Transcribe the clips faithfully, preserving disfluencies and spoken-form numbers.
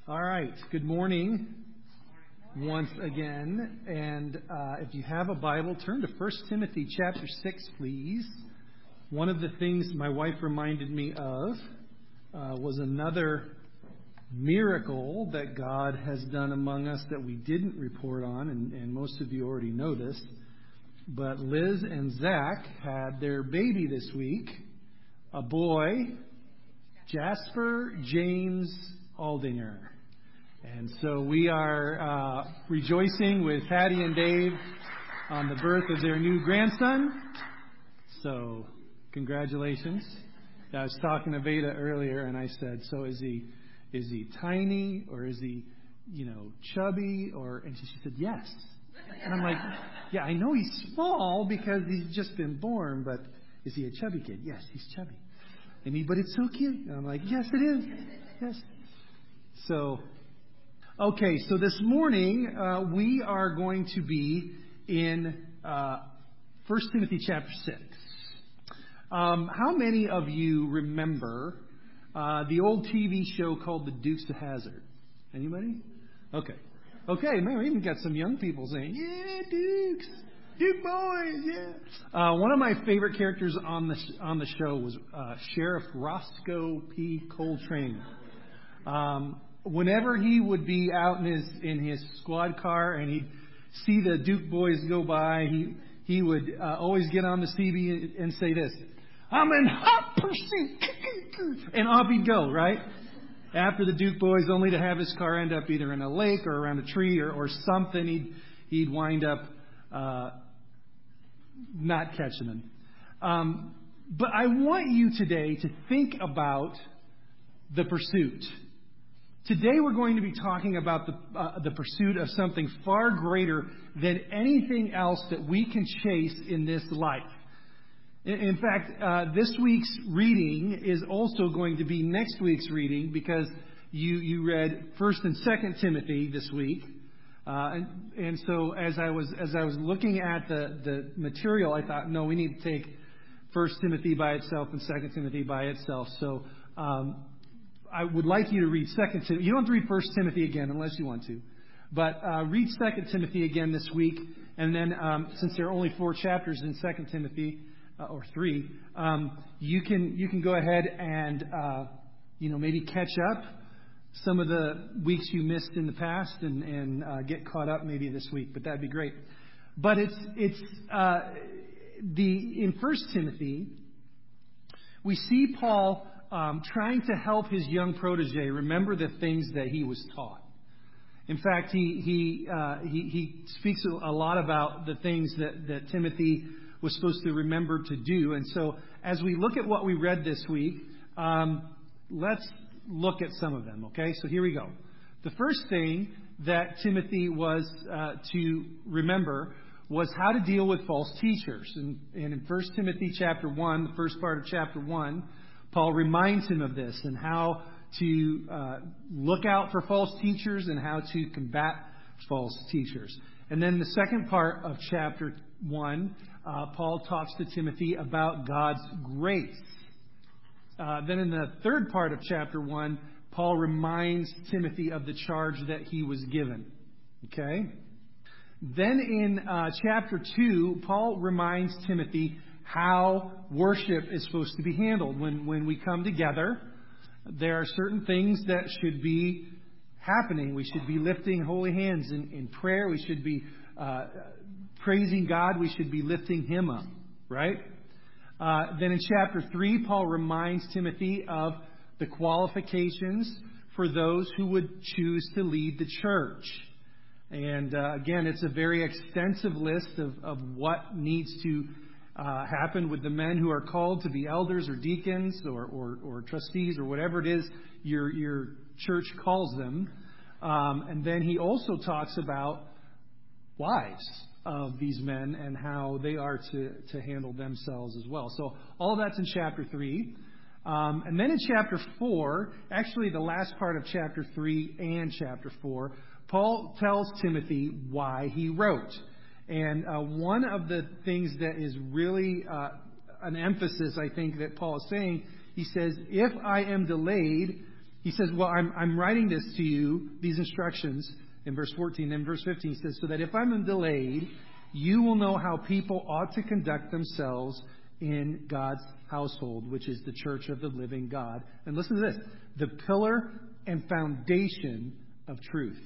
All right. Good morning once again. And uh, if you have a Bible, turn to First Timothy chapter six, please. One of the things my wife reminded me of uh, was another miracle that God has done among us that we didn't report on, and, and most of you already know this. But Liz and Zach had their baby this week, a boy, Jasper James Aldinger. And so we are uh, rejoicing with Patty and Dave on the birth of their new grandson. So congratulations. I was talking to Veda earlier, and I said, so is he is he tiny, or is he, you know, chubby? Or and she said, yes. And I'm like, yeah, I know he's small because he's just been born, but is he a chubby kid? Yes, he's chubby. And he, but it's so cute. And I'm like, yes, it is. Yes. So, okay, so this morning uh, we are going to be in uh, First Timothy chapter six. Um, how many of you remember uh, the old T V show called The Dukes of Hazzard? Anybody? Okay. Okay, man, we even got some young people saying, yeah, Dukes, Duke boys, yeah. Uh, one of my favorite characters on the sh- on the show was uh, Sheriff Roscoe P. Coltrane. Um, whenever he would be out in his in his squad car and he'd see the Duke boys go by, he he would uh, always get on the C B and say this, "I'm in hot pursuit," and off he'd go, right? After the Duke boys, only to have his car end up either in a lake or around a tree or, or something. He'd he'd wind up uh, not catching them. Um, but I want you today to think about the pursuit. Today we're going to be talking about the uh, the pursuit of something far greater than anything else that we can chase in this life. In, in fact, uh, this week's reading is also going to be next week's reading because you you read First and Second Timothy this week, uh, and and so as I was as I was looking at the the material, I thought, no, we need to take First Timothy by itself and Second Timothy by itself. So. Um, I would like you to read Second Timothy. You don't have to read First Timothy again unless you want to. But uh, read Second Timothy again this week. And then um, since there are only four chapters in Second Timothy, uh, or three, um, you can you can go ahead and uh, you know maybe catch up some of the weeks you missed in the past and, and uh, get caught up maybe this week. But that'd be great. But it's it's uh, the in First Timothy, we see Paul Um, trying to help his young protege remember the things that he was taught. In fact, he he uh, he, he speaks a lot about the things that, that Timothy was supposed to remember to do. And so, as we look at what we read this week, um, let's look at some of them. Okay, so here we go. The first thing that Timothy was uh, to remember was how to deal with false teachers. And, and in First Timothy chapter one, the first part of chapter one. Paul reminds him of this and how to uh, look out for false teachers and how to combat false teachers. And then the second part of chapter one, uh, Paul talks to Timothy about God's grace. Uh, then in the third part of chapter one, Paul reminds Timothy of the charge that he was given. Okay? Then in uh, chapter two, Paul reminds Timothy how worship is supposed to be handled. When when we come together, there are certain things that should be happening. We should be lifting holy hands in, in prayer. We should be uh, praising God. We should be lifting Him up, right? Uh, then in chapter three, Paul reminds Timothy of the qualifications for those who would choose to lead the church. And uh, again, it's a very extensive list of, of what needs to Uh, happen with the men who are called to be elders or deacons or, or, or trustees or whatever it is your your church calls them. Um, and then he also talks about wives of these men and how they are to, to handle themselves as well. So all of that's in chapter three. Um, and then in chapter four, actually the last part of chapter three and chapter four, Paul tells Timothy why he wrote. And uh, one of the things that is really uh, an emphasis, I think, that Paul is saying, he says, if I am delayed, He says, well, I'm, I'm writing this to you, these instructions, in verse fourteen. And verse fifteen he says, so that if I'm delayed, you will know how people ought to conduct themselves in God's household, which is the church of the living God. And listen to this, the pillar and foundation of truth.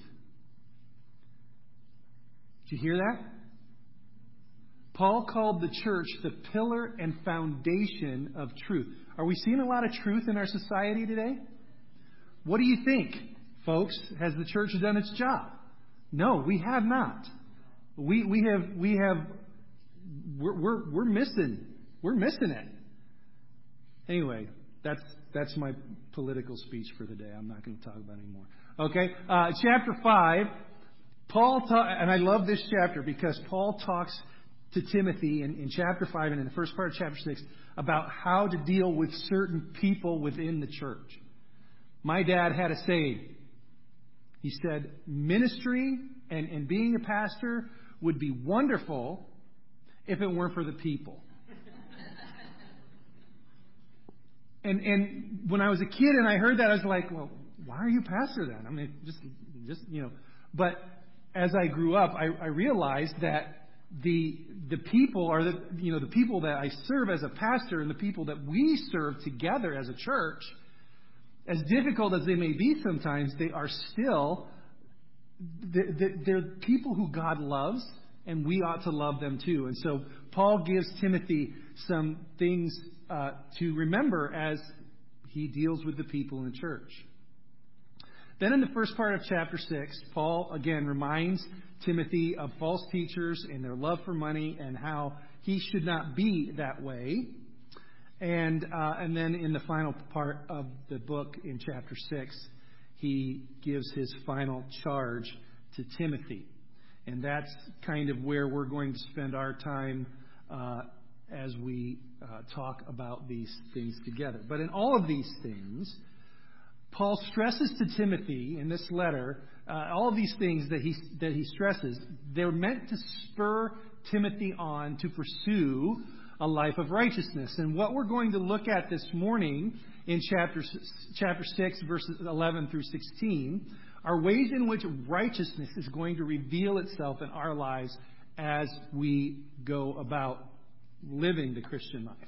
Did you hear that? Paul called the church the pillar and foundation of truth. Are we seeing a lot of truth in our society today? What do you think, folks? Has the church done its job? No, we have not. We we have we have we're we're, we're missing we're missing it. Anyway, that's that's my political speech for the day. I'm not going to talk about it anymore. Okay, uh, chapter five. Paul ta- and I love this chapter because Paul talks to Timothy in, in chapter five and in the first part of chapter six about how to deal with certain people within the church. My dad had a saying. He said, ministry and, and being a pastor would be wonderful if it weren't for the people. and and when I was a kid and I heard that, I was like, well, why are you pastor then? I mean, just, just you know. But as I grew up, I, I realized that the the people are the you know the people that I serve as a pastor and the people that we serve together as a church, as difficult as they may be sometimes, they are still they're people who God loves, and we ought to love them too. And so Paul gives Timothy some things uh, to remember as he deals with the people in the church. Then in the first part of chapter six, Paul again reminds Timothy of false teachers and their love for money and how he should not be that way. And uh, and then in the final part of the book in chapter six, he gives his final charge to Timothy. And that's kind of where we're going to spend our time uh, as we uh, talk about these things together. But in all of these things, Paul stresses to Timothy in this letter, uh, all of these things that he that he stresses, they're meant to spur Timothy on to pursue a life of righteousness. And what we're going to look at this morning in chapter chapter six, verses eleven through sixteen, are ways in which righteousness is going to reveal itself in our lives as we go about living the Christian life.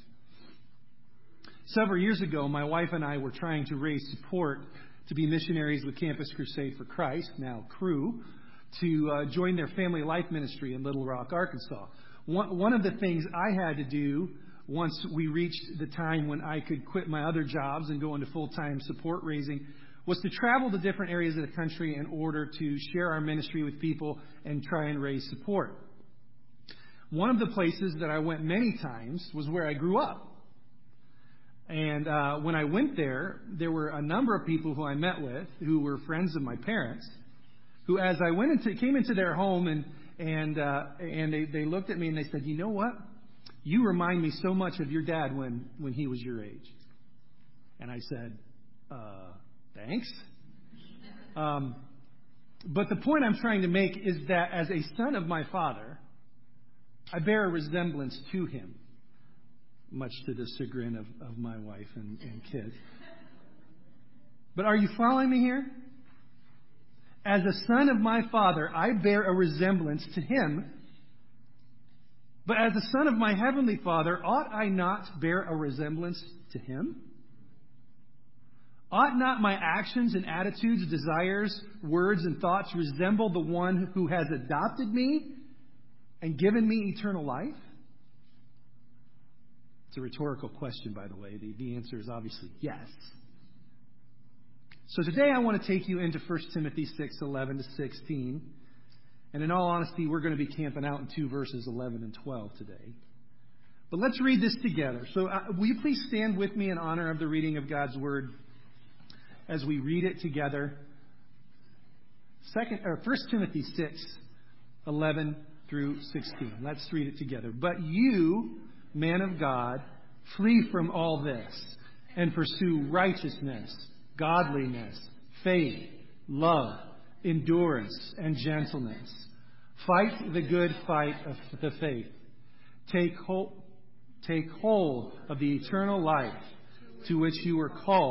Several years ago, my wife and I were trying to raise support to be missionaries with Campus Crusade for Christ, now Cru, to uh, join their family life ministry in Little Rock, Arkansas. One, one of the things I had to do once we reached the time when I could quit my other jobs and go into full-time support raising was to travel to different areas of the country in order to share our ministry with people and try and raise support. One of the places that I went many times was where I grew up. And uh, when I went there, there were a number of people who I met with who were friends of my parents, who, as I went into, came into their home and and uh, and they, they looked at me and they said, "You know what? You remind me so much of your dad when when he was your age." And I said, uh, "Thanks." Um, but the point I'm trying to make is that as a son of my father, I bear a resemblance to him, much to the chagrin of, of my wife and, and kids. But are you following me here? As a son of my father, I bear a resemblance to him. But as a son of my heavenly Father, ought I not bear a resemblance to him? Ought not my actions and attitudes, desires, words, and thoughts resemble the one who has adopted me and given me eternal life? It's a rhetorical question, by the way. The, the answer is obviously yes. So today I want to take you into First Timothy six, eleven to sixteen. And in all honesty, we're going to be camping out in two verses, eleven and twelve today. But let's read this together. So uh, will you please stand with me in honor of the reading of God's Word as we read it together? Second, or First Timothy six, eleven through sixteen. Let's read it together. But you, man of God, flee from all this and pursue righteousness, godliness, faith, love, endurance, and gentleness. Fight the good fight of the faith. Take hold, take hold of the eternal life to which you were called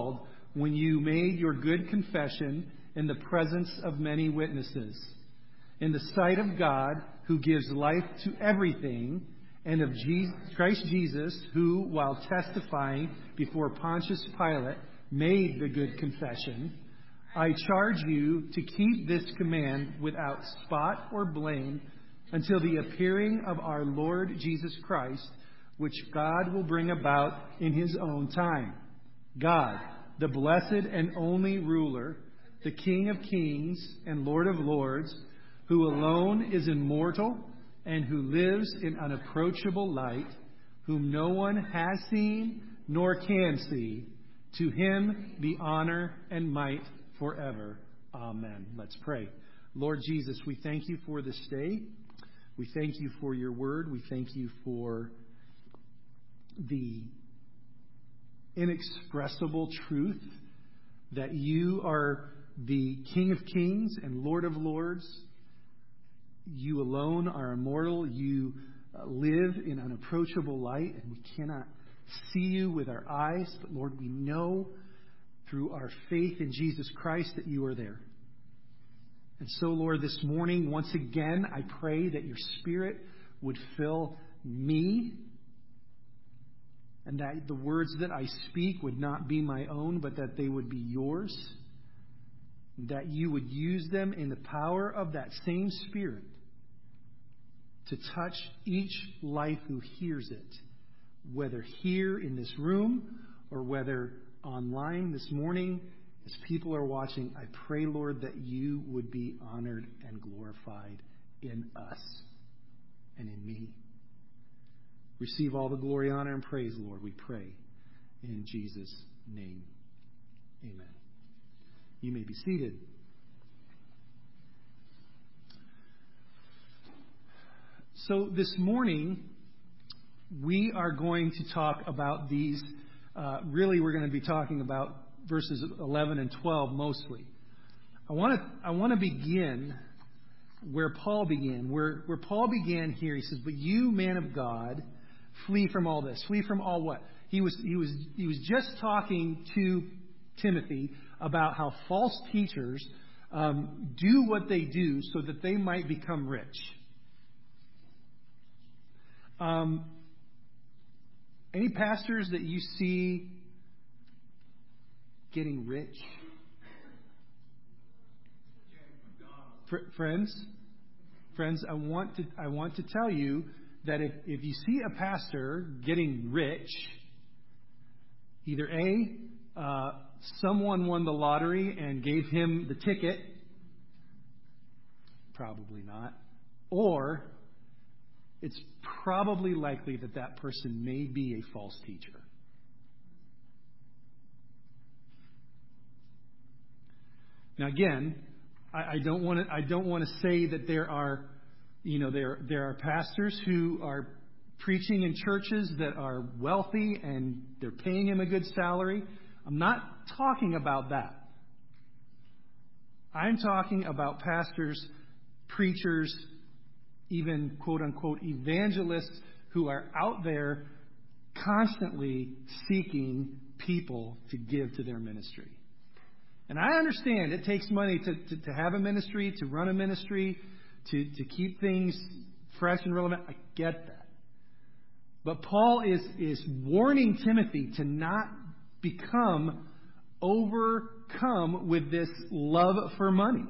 when you made your good confession in the presence of many witnesses, in the sight of God, who gives life to everything, and of Jesus, Christ Jesus, who, while testifying before Pontius Pilate, made the good confession. I charge you to keep this command without spot or blame until the appearing of our Lord Jesus Christ, which God will bring about in His own time. God, the blessed and only ruler, the King of kings and Lord of lords, who alone is immortal and who lives in unapproachable light, whom no one has seen nor can see, to Him be honor and might forever. Amen. Let's pray. Lord Jesus, we thank you for this day. We thank you for your word. We thank you for the inexpressible truth that you are the King of kings and Lord of lords. You alone are immortal. You live in unapproachable light, and we cannot see you with our eyes. But Lord, we know through our faith in Jesus Christ that you are there. And so, Lord, this morning, once again, I pray that your Spirit would fill me, and that the words that I speak would not be my own, but that they would be yours. That you would use them in the power of that same Spirit to touch each life who hears it, whether here in this room or whether online this morning as people are watching. I pray, Lord, that you would be honored and glorified in us and in me. Receive all the glory, honor, and praise, Lord, we pray in Jesus' name. Amen. You may be seated. So this morning, we are going to talk about these. Uh, really, we're going to be talking about verses eleven and twelve mostly. I want to I want to begin where Paul began. Where where Paul began here, he says, "But you, man of God, flee from all this." Flee from all what? He was he was he was just talking to Timothy about how false teachers um, do what they do so that they might become rich. Um, any pastors that you see getting rich? Fr- friends, friends, I want to I want to tell you that if, if you see a pastor getting rich, either A, uh, someone won the lottery and gave him the ticket, probably not, or it's probably likely that that person may be a false teacher. Now, again, I, I don't want to. I don't want to say that there are, you know, there there are pastors who are preaching in churches that are wealthy and they're paying him a good salary. I'm not talking about that. I'm talking about pastors, preachers, even quote-unquote evangelists who are out there constantly seeking people to give to their ministry. And I understand it takes money to, to, to have a ministry, to run a ministry, to, to keep things fresh and relevant. I get that. But Paul is, is warning Timothy to not become overcome with this love for money.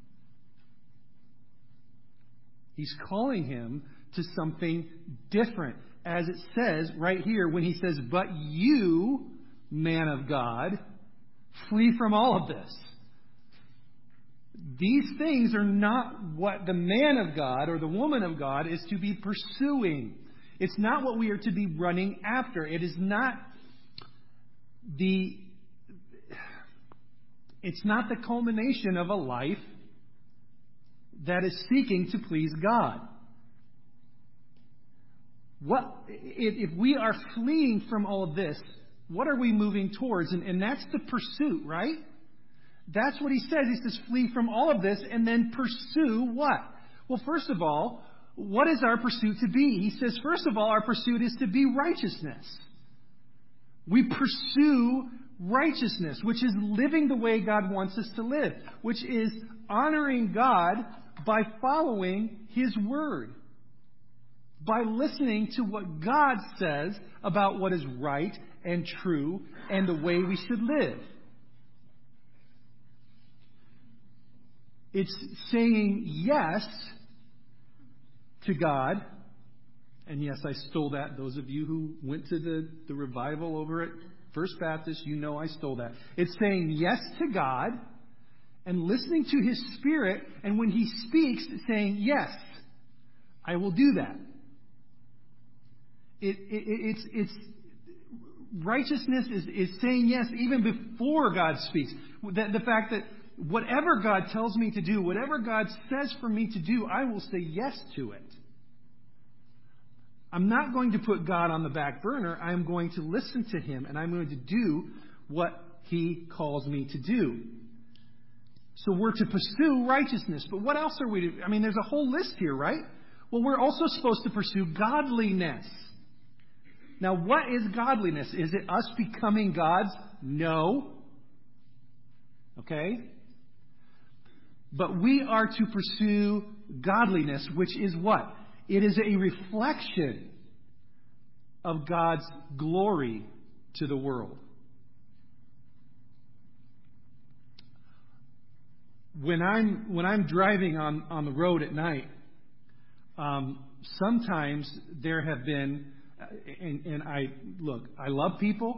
He's calling him to something different. As it says right here when he says, "But you, man of God, flee from all of this." These things are not what the man of God or the woman of God is to be pursuing. It's not what we are to be running after. It is not the it's not the culmination of a life that is seeking to please God. What if, if we are fleeing from all of this, what are we moving towards? And, and that's the pursuit, right? That's what he says. He says, flee from all of this and then pursue what? Well, first of all, what is our pursuit to be? He says, first of all, our pursuit is to be righteousness. We pursue righteousness, which is living the way God wants us to live, which is honoring God by following His Word, by listening to what God says about what is right and true and the way we should live. It's saying yes to God. And yes, I stole that. Those of you who went to the, the revival over at First Baptist, you know I stole that. It's saying yes to God and listening to His Spirit. And when He speaks, saying, yes, I will do that. It, it, it's, it's righteousness is, is saying yes even before God speaks. The, the fact that whatever God tells me to do, whatever God says for me to do, I will say yes to it. I'm not going to put God on the back burner. I'm going to listen to Him, and I'm going to do what He calls me to do. So we're to pursue righteousness. But what else are we to? I mean, there's a whole list here, right? Well, we're also supposed to pursue godliness. Now, what is godliness? Is it us becoming gods? No. Okay? But we are to pursue godliness, which is what? It is a reflection of God's glory to the world. When I'm when I'm driving on, on the road at night, um, sometimes there have been, and, and I look, I love people,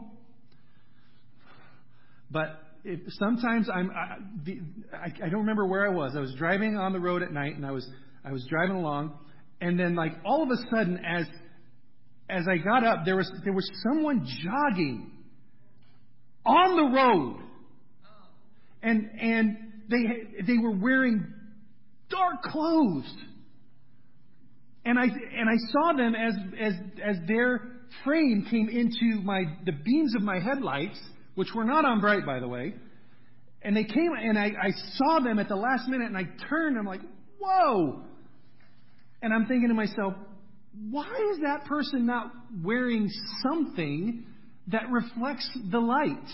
but It, sometimes I'm, I, the, I, I don't remember where I was. I was driving on the road at night, and I was, I was driving along, and then, like, all of a sudden, as, as I got up, there was, there was someone jogging on the road, and, and they, they were wearing dark clothes, and I, and I saw them as, as, as their frame came into my, the beams of my headlights, which were not on bright, by the way. And they came, and I, I saw them at the last minute, and I turned, and I'm like, whoa! And I'm thinking to myself, why is that person not wearing something that reflects the light?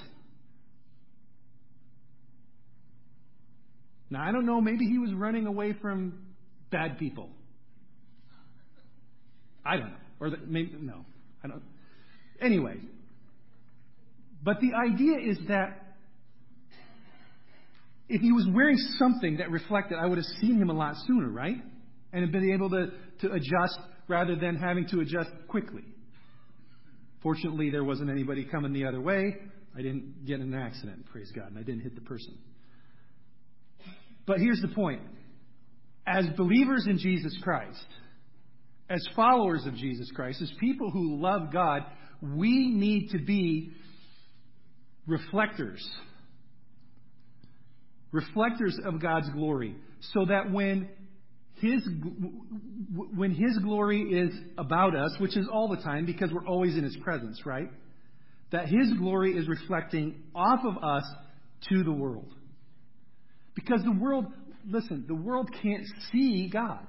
Now, I don't know, maybe he was running away from bad people. I don't know. Or the, maybe, no. I don't. Anyway. But the idea is that if he was wearing something that reflected, I would have seen him a lot sooner, right? And have been able to, to adjust rather than having to adjust quickly. Fortunately, there wasn't anybody coming the other way. I didn't get in an accident, praise God, and I didn't hit the person. But here's the point. As believers in Jesus Christ, as followers of Jesus Christ, as people who love God, we need to be reflectors. Reflectors of God's glory. So that when His, when His glory is about us, which is all the time because we're always in His presence, right? That His glory is reflecting off of us to the world. Because the world, listen, the world can't see God.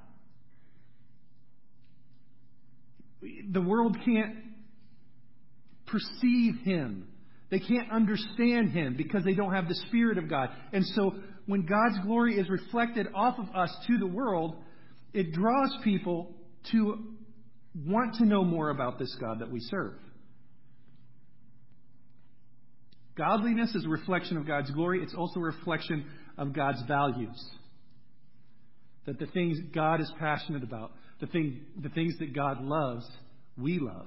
The world can't perceive Him. They can't understand Him because they don't have the Spirit of God. And so when God's glory is reflected off of us to the world, it draws people to want to know more about this God that we serve. Godliness is a reflection of God's glory. It's also a reflection of God's values. That the things God is passionate about, the thing, the things that God loves, we love.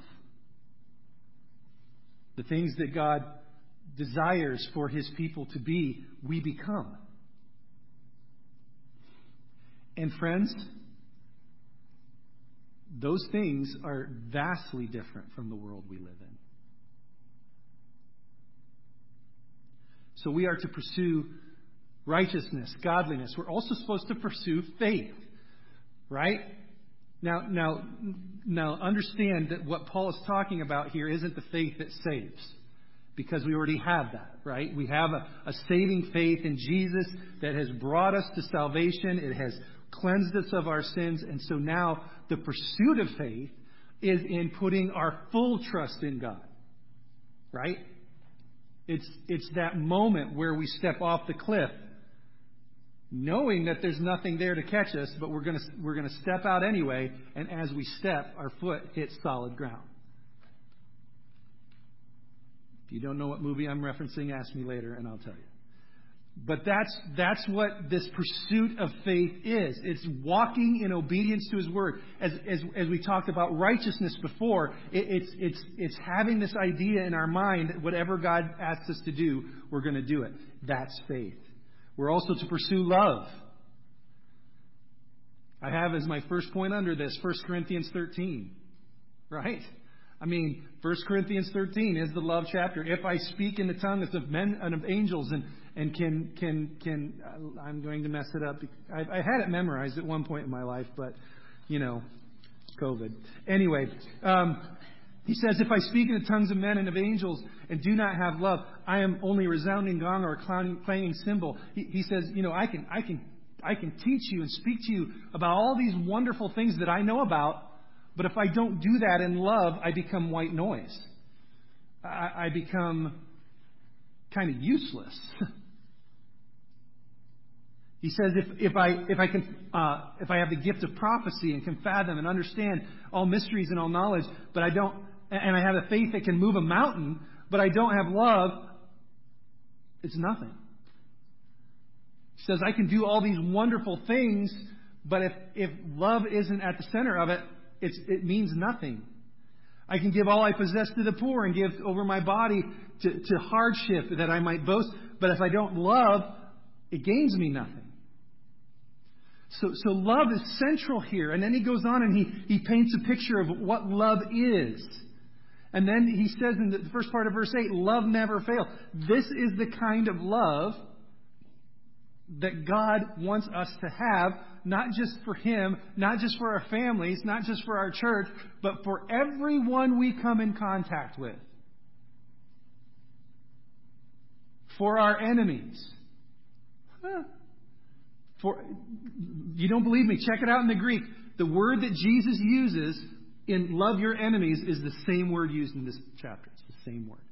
The things that God desires for His people to be, we become. And friends, those things are vastly different from the world we live in. So we are to pursue righteousness, godliness. We're also supposed to pursue faith, right? Now, now, now, understand that what Paul is talking about here isn't the faith that saves, because we already have that, right? We have a, a saving faith in Jesus that has brought us to salvation. It has cleansed us of our sins, and so now the pursuit of faith is in putting our full trust in God, right? It's, it's that moment where we step off the cliff, knowing that there's nothing there to catch us, but we're going to, we're going to step out anyway, and as we step, our foot hits solid ground. If you don't know what movie I'm referencing, ask me later and I'll tell you. But that's that's what this pursuit of faith is. It's walking in obedience to His Word. As as, as we talked about righteousness before, it, it's it's it's having this idea in our mind that whatever God asks us to do, we're going to do it. That's faith. We're also to pursue love. I have as my first point under this, First Corinthians thirteen. Right? I mean, First Corinthians thirteen is the love chapter. If I speak in the tongues of men and of angels and, and can, can, can, I'm going to mess it up. I, I had it memorized at one point in my life, but, you know, COVID. Anyway, um, he says, if I speak in the tongues of men and of angels and do not have love, I am only a resounding gong or a clanging cymbal. He, he says, you know, I can, I can, I can teach you and speak to you about all these wonderful things that I know about. But if I don't do that in love, I become white noise. I, I become kind of useless. He says, if, if I if I can uh, if I have the gift of prophecy and can fathom and understand all mysteries and all knowledge, but I don't, and I have a faith that can move a mountain, but I don't have love, it's nothing. He says, I can do all these wonderful things, but if if love isn't at the center of it, It's, it means nothing. I can give all I possess to the poor and give over my body to, to hardship that I might boast. But if I don't love, it gains me nothing. So, so love is central here. And then he goes on and he, he paints a picture of what love is. And then he says in the first part of verse eight, love never fails. This is the kind of love that God wants us to have, not just for Him, not just for our families, not just for our church, but for everyone we come in contact with. For our enemies. Huh. For, you don't believe me? Check it out in the Greek. The word that Jesus uses in love your enemies is the same word used in this chapter. It's the same word.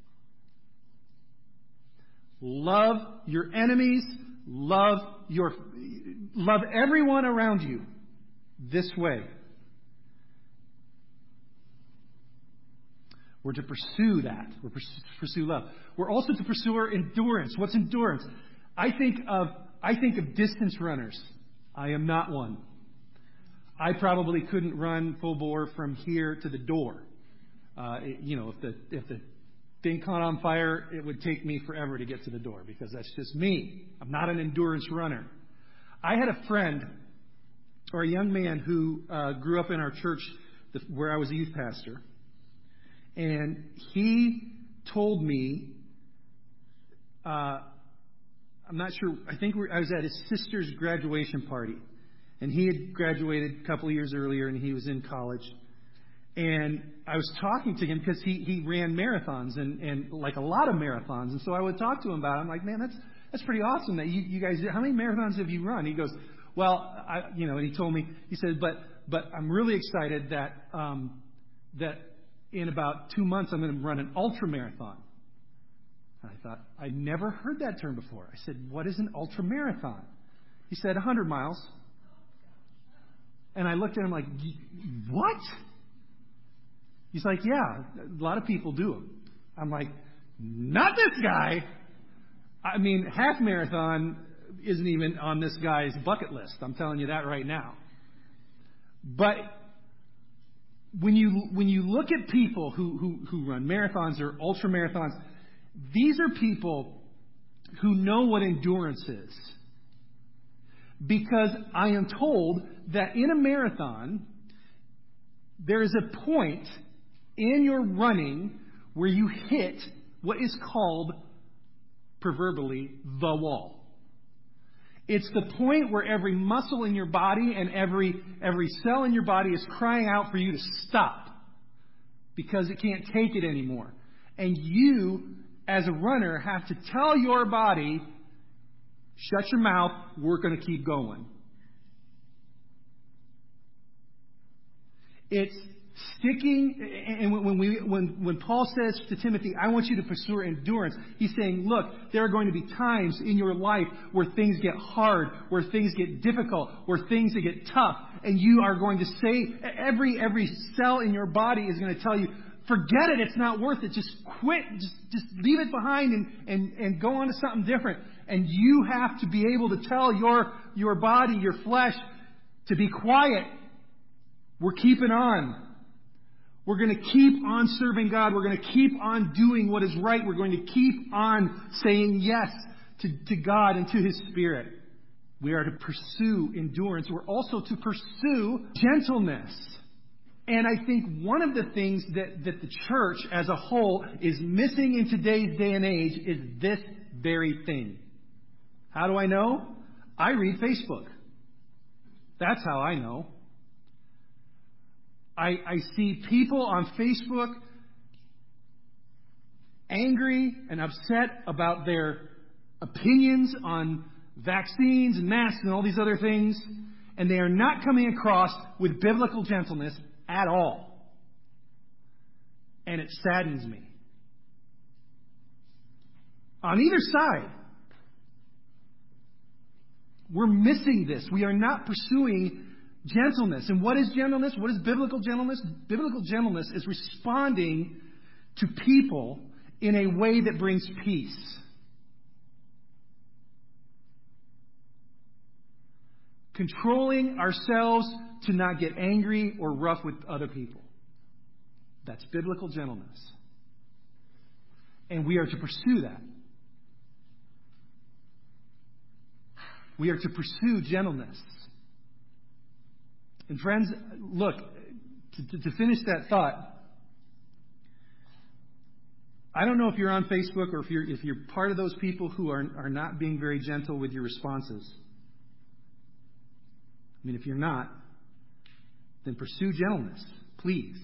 Love your enemies. Love your, love everyone around you this way. We're to pursue that. We're to pursue love. We're also to pursue our endurance. What's endurance? I think of, I think of distance runners. I am not one. I probably couldn't run full bore from here to the door. Uh, it, you know, if the, if the, thing caught on fire, it would take me forever to get to the door because that's just me. I'm not an endurance runner. I had a friend or a young man who uh, grew up in our church where I was a youth pastor. And he told me, uh, I'm not sure, I think I was at his sister's graduation party. And he had graduated a couple of years earlier and he was in college. And I was talking to him because he, he ran marathons and, and like a lot of marathons. And so I would talk to him about it. I'm like, man, that's that's pretty awesome that you, you guys did. How many marathons have you run? He goes, well, I, you know, and he told me, he said, but but I'm really excited that um, that in about two months I'm going to run an ultra marathon. And I thought, I'd never heard that term before. I said, what is an ultra marathon? He said, one hundred miles. And I looked at him like, what? He's like, yeah, a lot of people do them. I'm like, not this guy. I mean, half marathon isn't even on this guy's bucket list. I'm telling you that right now. But when you when you look at people who, who, who run marathons or ultra marathons, these are people who know what endurance is. Because I am told that in a marathon, there is a point in your running where you hit what is called, proverbially, the wall. It's the point where every muscle in your body and every every cell in your body is crying out for you to stop because it can't take it anymore. And you, as a runner, have to tell your body, shut your mouth, we're going to keep going. It's sticking, and when we when when Paul says to Timothy, I want you to pursue endurance, he's saying, look, there are going to be times in your life where things get hard, where things get difficult, where things get tough, and you are going to say, every every cell in your body is going to tell you, forget it, it's not worth it, just quit, just just leave it behind and, and, and go on to something different. And you have to be able to tell your your body, your flesh, to be quiet. We're keeping on. We're going to keep on serving God. We're going to keep on doing what is right. We're going to keep on saying yes to, to God and to His Spirit. We are to pursue endurance. We're also to pursue gentleness. And I think one of the things that, that the church as a whole is missing in today's day and age is this very thing. How do I know? I read Facebook. That's how I know. I, I see people on Facebook angry and upset about their opinions on vaccines and masks and all these other things, and they are not coming across with biblical gentleness at all. And it saddens me. On either side, we're missing this. We are not pursuing gentleness. And what is gentleness? What is biblical gentleness? Biblical gentleness is responding to people in a way that brings peace. Controlling ourselves to not get angry or rough with other people. That's biblical gentleness. And we are to pursue that. We are to pursue gentleness. And friends, look, to, to, to finish that thought, I don't know if you're on Facebook or if you're if you're part of those people who are are not being very gentle with your responses. I mean, if you're not, then pursue gentleness, please.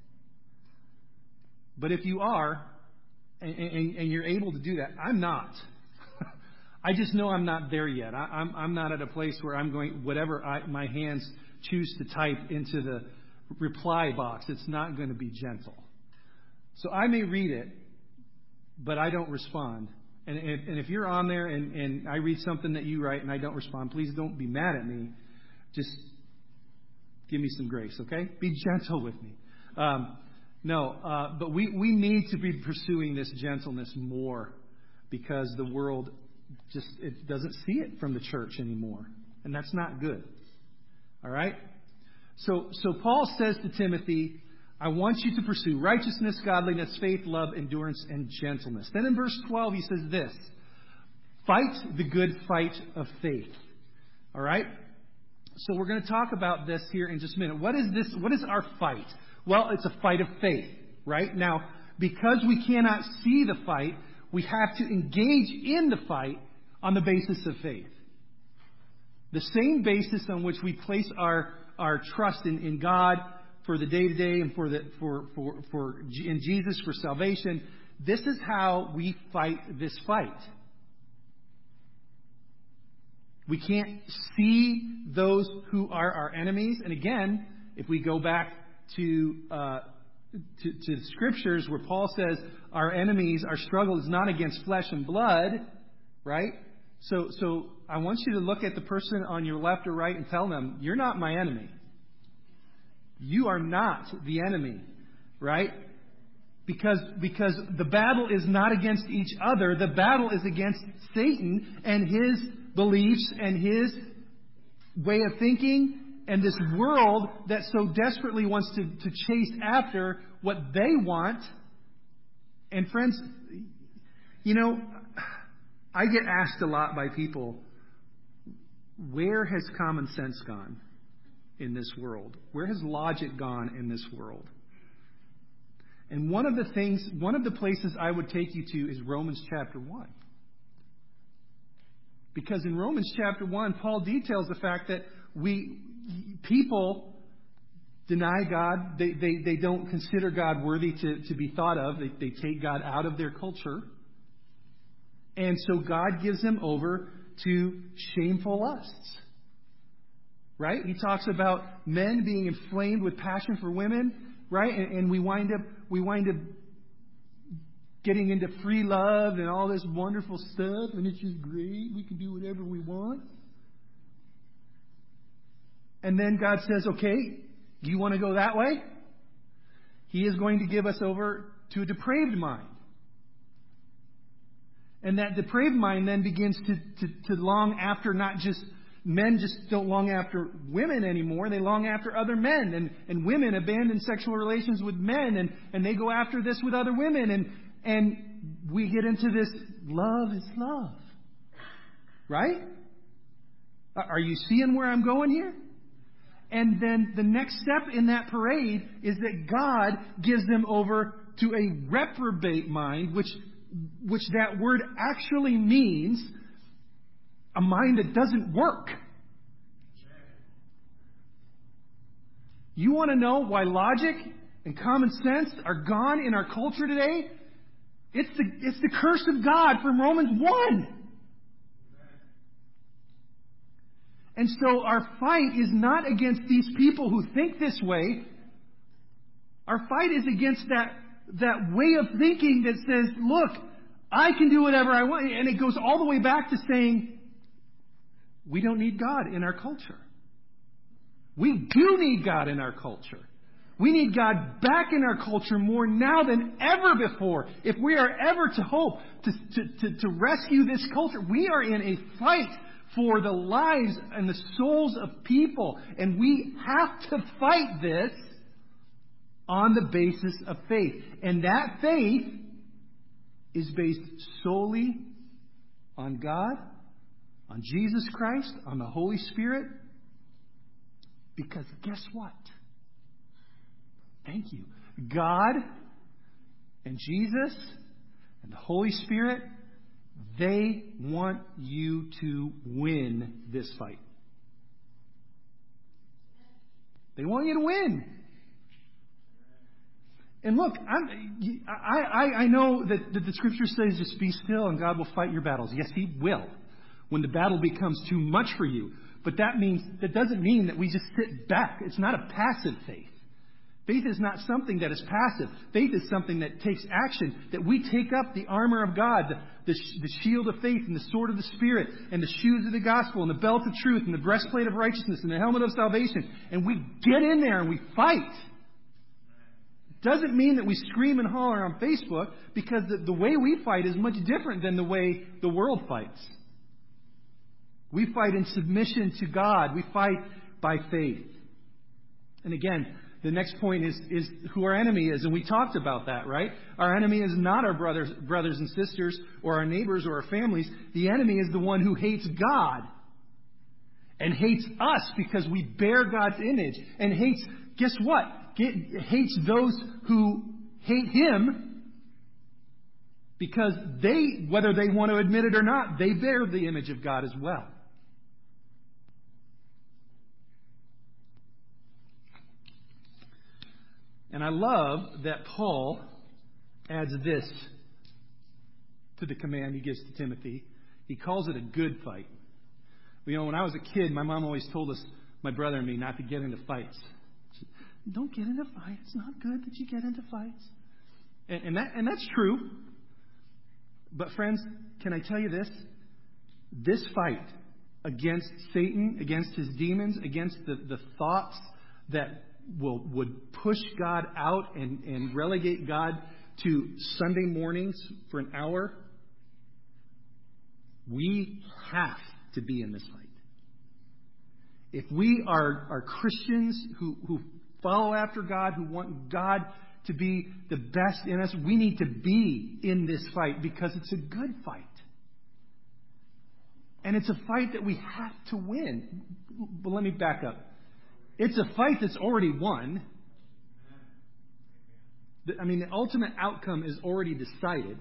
But if you are, and, and, and you're able to do that, I'm not. I just know I'm not there yet. I, I'm I'm not at a place where I'm going, whatever I, my hands choose to type into the reply box, it's not going to be gentle. So I may read it, but I don't respond. And, and, and if you're on there and, and I read something that you write and I don't respond, please don't be mad at me. Just give me some grace, okay? Be gentle with me. Um, no, uh, but we, we need to be pursuing this gentleness more because the world just it doesn't see it from the church anymore. And that's not good. All right? So, so Paul says to Timothy, I want you to pursue righteousness, godliness, faith, love, endurance, and gentleness. Then in verse twelve, he says this, fight the good fight of faith. All right? So we're going to talk about this here in just a minute. What is this? What is our fight? Well, it's a fight of faith, right? Now, because we cannot see the fight, we have to engage in the fight on the basis of faith. The same basis on which we place our, our trust in, in God for the day-to-day and for the for, for for in Jesus for salvation. This is how we fight this fight. We can't see those who are our enemies. And again, if we go back to, uh, to to the scriptures where Paul says our enemies, our struggle is not against flesh and blood, right? So so I want you to look at the person on your left or right and tell them, you're not my enemy. You are not the enemy, right? Because because the battle is not against each other. The battle is against Satan and his beliefs and his way of thinking and this world that so desperately wants to, to chase after what they want. And friends, you know, I get asked a lot by people, where has common sense gone in this world? Where has logic gone in this world? And one of the things, one of the places I would take you to is Romans chapter one. Because in Romans chapter one, Paul details the fact that we, people deny God. They, they, they don't consider God worthy to, to be thought of. They, they take God out of their culture. And so God gives them over to shameful lusts. Right? He talks about men being inflamed with passion for women, right? And, and we wind up we wind up getting into free love and all this wonderful stuff, and it's just great. We can do whatever we want. And then God says, okay, do you want to go that way? He is going to give us over to a depraved mind. And that depraved mind then begins to, to, to long after not just men just don't long after women anymore. They long after other men. And, and women abandon sexual relations with men. And, and they go after this with other women. And, and we get into this love is love. Right? Are you seeing where I'm going here? And then the next step in that parade is that God gives them over to a reprobate mind, which which that word actually means a mind that doesn't work. You want to know why logic and common sense are gone in our culture today? It's the, it's the curse of God from Romans one. And so our fight is not against these people who think this way. Our fight is against that, that way of thinking that says, look, I can do whatever I want. And it goes all the way back to saying, we don't need God in our culture. We do need God in our culture. We need God back in our culture more now than ever before. If we are ever to hope to, to, to, to rescue this culture, we are in a fight for the lives and the souls of people. And we have to fight this on the basis of faith. And that faith is based solely on God, on Jesus Christ, on the Holy Spirit. Because guess what? Thank you. God and Jesus and the Holy Spirit, they want you to win this fight. They want you to win. And look, I'm, I, I, I know that, that the Scripture says just be still and God will fight your battles. Yes, He will. When the battle becomes too much for you. But that means that doesn't mean that we just sit back. It's not a passive faith. Faith is not something that is passive. Faith is something that takes action, that we take up the armor of God, the, the, the shield of faith and the sword of the Spirit and the shoes of the gospel and the belt of truth and the breastplate of righteousness and the helmet of salvation. And we get in there and we fight. It doesn't mean that we scream and holler on Facebook, because the, the way we fight is much different than the way the world fights. We fight in submission to God. We fight by faith. And again, the next point is, is who our enemy is. And we talked about that, right? Our enemy is not our brothers, brothers and sisters or our neighbors or our families. The enemy is the one who hates God and hates us because we bear God's image. And hates, guess what? Get, hates those who hate Him because they, whether they want to admit it or not, they bear the image of God as well. And I love that Paul adds this to the command he gives to Timothy. He calls it a good fight. You know, when I was a kid, my mom always told us, my brother and me, not to get into fights. She said, don't get into fights. It's not good that you get into fights. And, and, that, and that's true. But friends, can I tell you this? This fight against Satan, against his demons, against the, the thoughts that will would push God out and, and relegate God to Sunday mornings for an hour, we have to be in this fight. If we are, are Christians who, who follow after God, who want God to be the best in us, we need to be in this fight because it's a good fight. And it's a fight that we have to win. But let me back up. It's a fight that's already won. I mean, the ultimate outcome is already decided.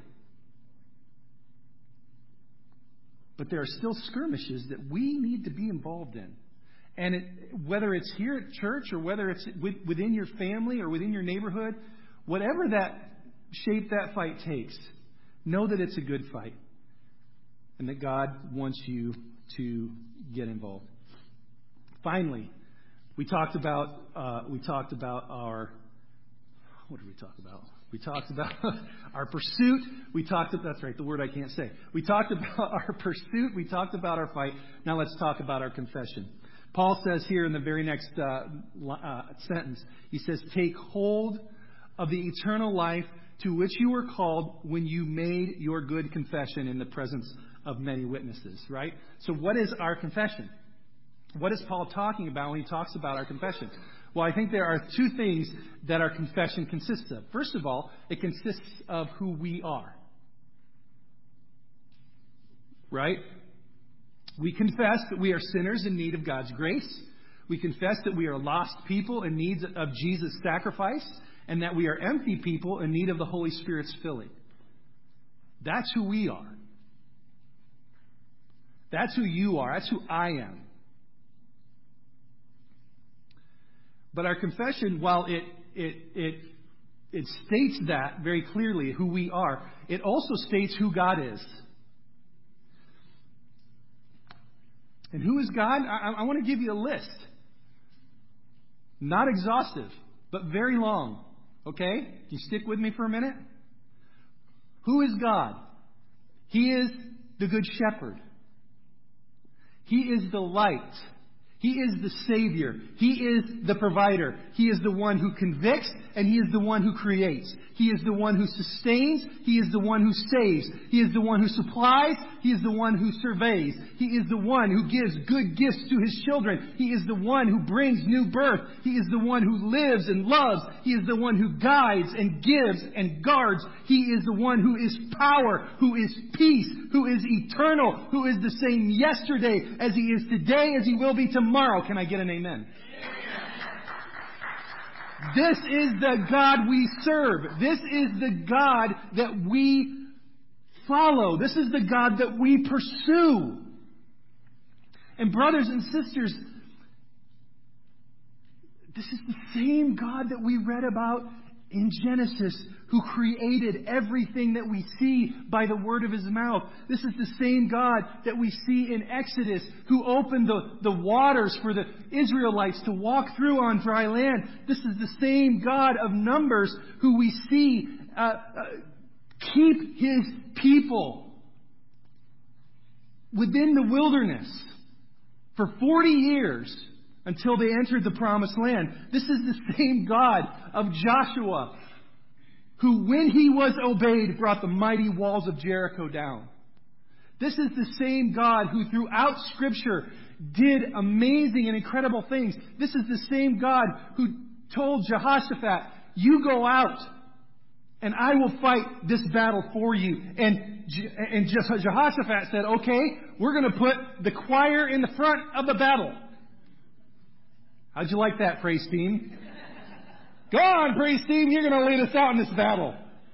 But there are still skirmishes that we need to be involved in. And it, whether it's here at church or whether it's with, within your family or within your neighborhood, whatever that shape that fight takes, know that it's a good fight. And that God wants you to get involved. Finally, We talked about uh, we talked about our what did we talk about? We talked about our pursuit. We talked about, that's right, the word I can't say. We talked about our pursuit. We talked about our fight. Now let's talk about our confession. Paul says here in the very next uh, uh, sentence, he says, take hold of the eternal life to which you were called when you made your good confession in the presence of many witnesses, right? So what is our confession? What is Paul talking about when he talks about our confession? Well, I think there are two things that our confession consists of. First of all, it consists of who we are. Right? We confess that we are sinners in need of God's grace. We confess that we are lost people in need of Jesus' sacrifice, and that we are empty people in need of the Holy Spirit's filling. That's who we are. That's who you are. That's who I am. But our confession, while it it it it states that very clearly, who we are, it also states who God is. And who is God? I, I want to give you a list. Not exhaustive, but very long. Okay? Can you stick with me for a minute? Who is God? He is the Good Shepherd. He is the light. He is the Savior. He is the provider. He is the one who convicts, and He is the one who creates. He is the one who sustains. He is the one who saves. He is the one who supplies. He is the one who surveys. He is the one who gives good gifts to His children. He is the one who brings new birth. He is the one who lives and loves. He is the one who guides and gives and guards. He is the one who is power, who is peace, who is eternal, who is the same yesterday as He is today, as He will be tomorrow. Can I get an amen? This is the God we serve. This is the God that we follow. This is the God that we pursue. And brothers and sisters, this is the same God that we read about in Genesis, who created everything that we see by the word of His mouth. This is the same God that we see in Exodus, who opened the, the waters for the Israelites to walk through on dry land. This is the same God of Numbers who we see uh, uh, keep His people within the wilderness for forty years until they entered the promised land. This is the same God of Joshua, who, when he was obeyed, brought the mighty walls of Jericho down. This is the same God who, throughout Scripture, did amazing and incredible things. This is the same God who told Jehoshaphat, you go out, and I will fight this battle for you. And, and Jehoshaphat said, okay, we're going to put the choir in the front of the battle. How'd you like that, praise team? Go on, praise team, you're going to lead us out in this battle.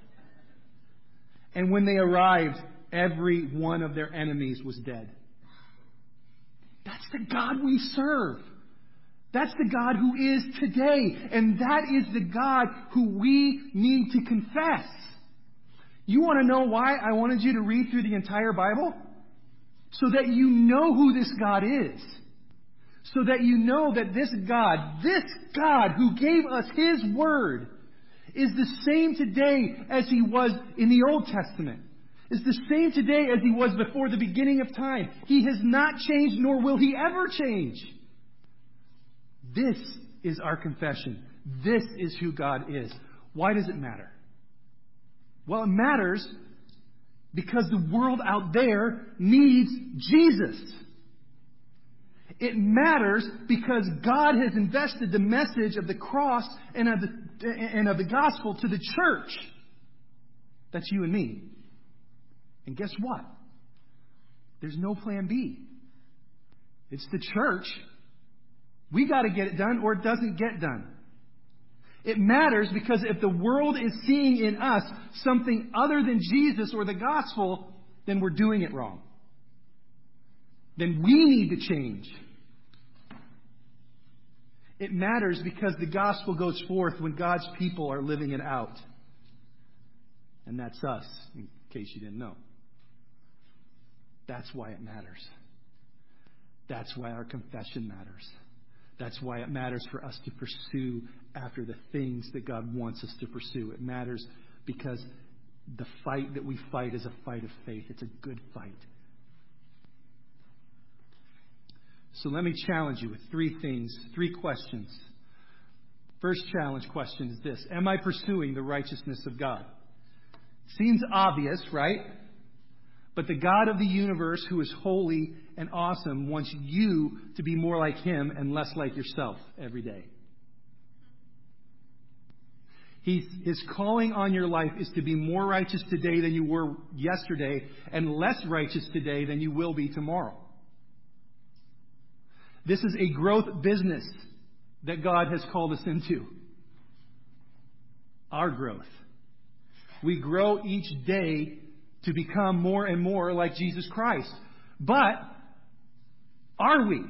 And when they arrived, every one of their enemies was dead. That's the God we serve. That's the God who is today. And that is the God who we need to confess. You want to know why I wanted you to read through the entire Bible? So that you know who this God is. So that you know that this God, this God who gave us His Word, is the same today as He was in the Old Testament. Is the same today as He was before the beginning of time. He has not changed, nor will He ever change. This is our confession. This is who God is. Why does it matter? Well, it matters because the world out there needs Jesus. It matters because God has invested the message of the cross and of the, and of the gospel to the church. That's you and me. And guess what? There's no plan B. It's the church. We got to get it done or it doesn't get done. It matters because if the world is seeing in us something other than Jesus or the gospel, then we're doing it wrong. Then we need to change. It matters because the gospel goes forth when God's people are living it out. And that's us, in case you didn't know. That's why it matters. That's why our confession matters. That's why it matters for us to pursue after the things that God wants us to pursue. It matters because the fight that we fight is a fight of faith. It's a good fight. So let me challenge you with three things, three questions. First challenge question is this: am I pursuing the righteousness of God? Seems obvious, right? But the God of the universe, who is holy and awesome, wants you to be more like Him and less like yourself every day. He's, his calling on your life is to be more righteous today than you were yesterday and less righteous today than you will be tomorrow. This is a growth business that God has called us into. Our growth. We grow each day to become more and more like Jesus Christ. But are we?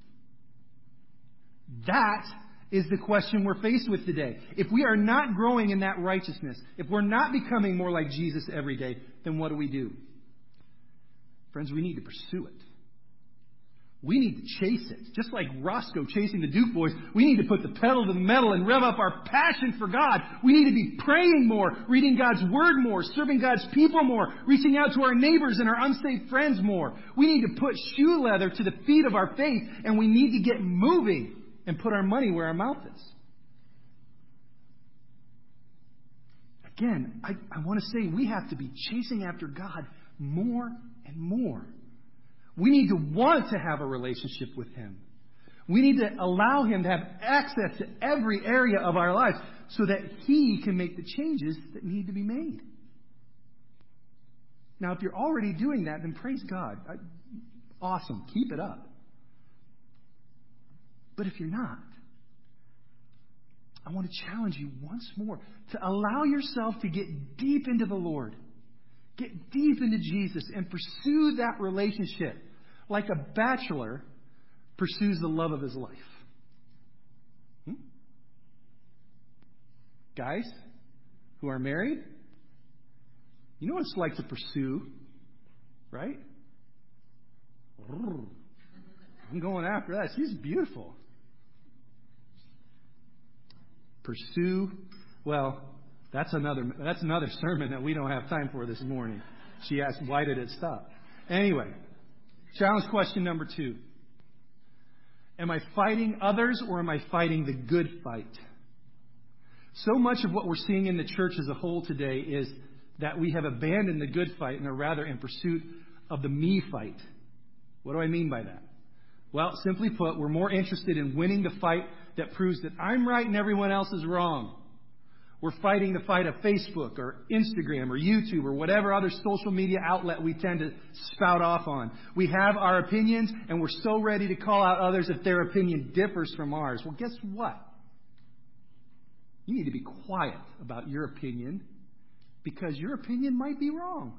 That is the question we're faced with today. If we are not growing in that righteousness, if we're not becoming more like Jesus every day, then what do we do? Friends, we need to pursue it. We need to chase it. Just like Roscoe chasing the Duke boys, we need to put the pedal to the metal and rev up our passion for God. We need to be praying more, reading God's Word more, serving God's people more, reaching out to our neighbors and our unsaved friends more. We need to put shoe leather to the feet of our faith, and we need to get moving and put our money where our mouth is. Again, I, I want to say we have to be chasing after God more and more. We need to want to have a relationship with Him. We need to allow Him to have access to every area of our lives so that He can make the changes that need to be made. Now, if you're already doing that, then praise God. I, awesome. Keep it up. But if you're not, I want to challenge you once more to allow yourself to get deep into the Lord. Get deep into Jesus and pursue that relationship like a bachelor pursues the love of his life. Hmm? Guys who are married, you know what it's like to pursue, right? I'm going after that. She's beautiful. Pursue, well, That's another that's another sermon that we don't have time for this morning. She asked, why did it stop? Anyway, challenge question number two. Am I fighting others or am I fighting the good fight? So much of what we're seeing in the church as a whole today is that we have abandoned the good fight and are rather in pursuit of the me fight. What do I mean by that? Well, simply put, we're more interested in winning the fight that proves that I'm right and everyone else is wrong. We're fighting the fight of Facebook or Instagram or YouTube or whatever other social media outlet we tend to spout off on. We have our opinions and we're so ready to call out others if their opinion differs from ours. Well, guess what? You need to be quiet about your opinion because your opinion might be wrong.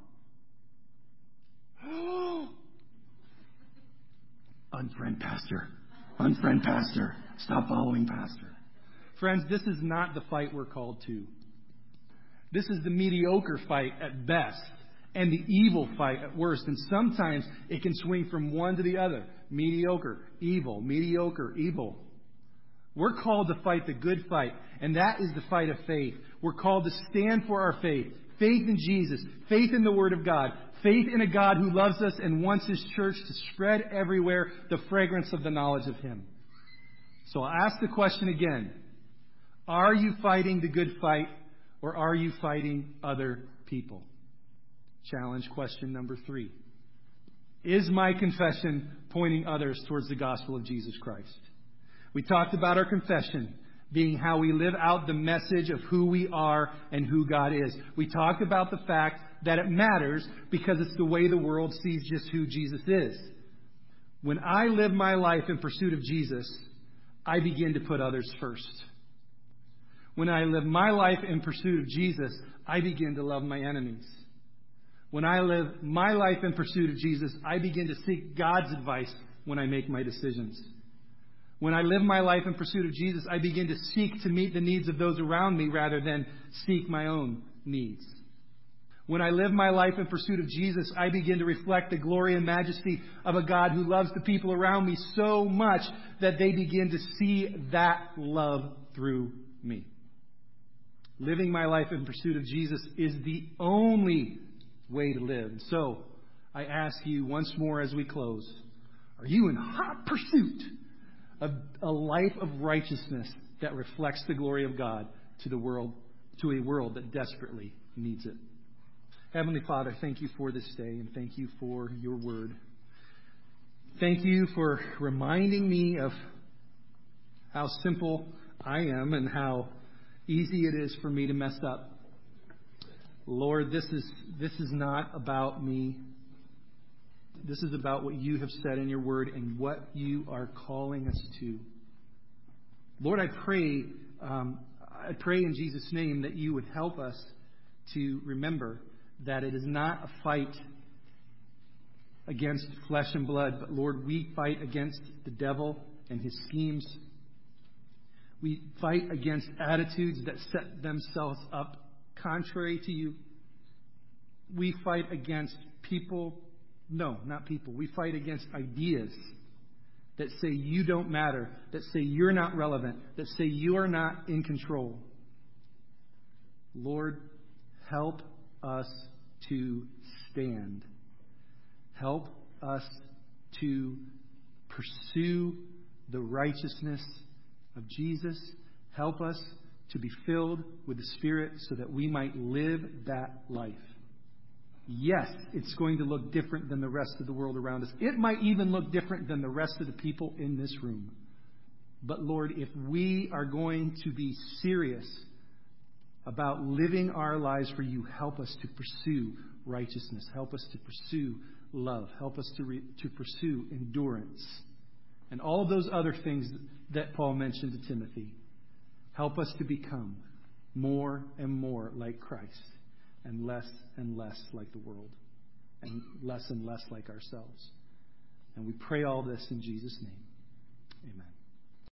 Unfriend pastor. Unfriend pastor. Stop following pastor. Friends, this is not the fight we're called to. This is the mediocre fight at best and the evil fight at worst. And sometimes it can swing from one to the other. Mediocre, evil, mediocre, evil. We're called to fight the good fight, and that is the fight of faith. We're called to stand for our faith. Faith in Jesus, faith in the Word of God, faith in a God who loves us and wants His church to spread everywhere the fragrance of the knowledge of Him. So I'll ask the question again. Are you fighting the good fight or are you fighting other people? Challenge question number three. Is my confession pointing others towards the gospel of Jesus Christ? We talked about our confession being how we live out the message of who we are and who God is. We talked about the fact that it matters because it's the way the world sees just who Jesus is. When I live my life in pursuit of Jesus, I begin to put others first. When I live my life in pursuit of Jesus, I begin to love my enemies. When I live my life in pursuit of Jesus, I begin to seek God's advice when I make my decisions. When I live my life in pursuit of Jesus, I begin to seek to meet the needs of those around me rather than seek my own needs. When I live my life in pursuit of Jesus, I begin to reflect the glory and majesty of a God who loves the people around me so much that they begin to see that love through me. Living my life in pursuit of Jesus is the only way to live. So, I ask you once more as we close, are you in hot pursuit of a life of righteousness that reflects the glory of God to the world, to a world that desperately needs it? Heavenly Father, thank you for this day and thank you for your word. Thank you for reminding me of how simple I am and how easy it is for me to mess up. Lord, this is this is not about me. This is about what you have said in your word and what you are calling us to. Lord, I pray, um, I pray in Jesus' name that you would help us to remember that it is not a fight against flesh and blood, but Lord, we fight against the devil and his schemes. We fight against attitudes that set themselves up contrary to you. We fight against people, no, not people. We fight against ideas that say you don't matter, that say you're not relevant, that say you are not in control. Lord, help us to stand. Help us to pursue the righteousness of Jesus. Help us to be filled with the Spirit so that we might live that life. Yes, it's going to look different than the rest of the world around us. It might even look different than the rest of the people in this room. But Lord, if we are going to be serious about living our lives for you, help us to pursue righteousness. Help us to pursue love. Help us to, re- to pursue endurance. And all of those other things that Paul mentioned to Timothy. Help us to become more and more like Christ and less and less like the world and less and less like ourselves. And we pray all this in Jesus' name.